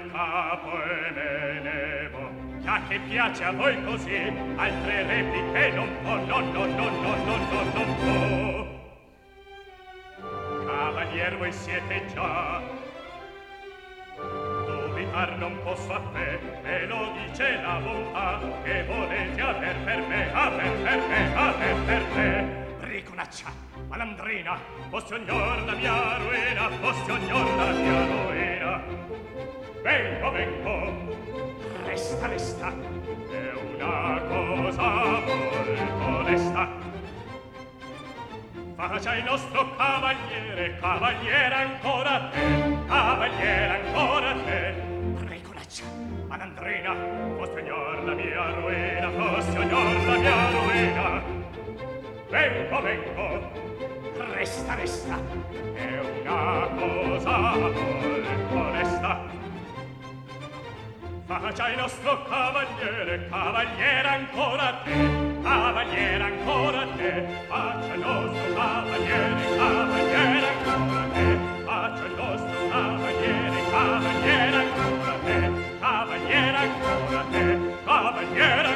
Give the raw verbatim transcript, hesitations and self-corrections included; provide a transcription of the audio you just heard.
capo e me ne vo. Già che piace a voi così, altre repliche non può, no, no, no, no, no, no, non può. Cavalier, voi siete già, dubitar non posso a te, me lo dice la bontà, che volete aver per me, aver per me, aver per me. Riconaccia, malandrina, fosse ognor la mia ruina, fosse ognor la mia ruina. Vengo, vengo, resta, resta, è una cosa molto onesta. Faccia il nostro cavaliere, cavaliere ancora te, cavaliere ancora te. Riconaccia, malandrina, fosse ognor la mia ruina, fosse ognor la mia ruina. Vengo, vengo, resta, resta, è una cosa molto onesta. Faccia il nostro cavaliere, cavaliere ancora te, cavaliere ancora te. Faccia il nostro cavaliere, cavaliere ancora te. Faccia il nostro cavaliere, cavaliere ancora te, cavaliere ancora te, cavaliere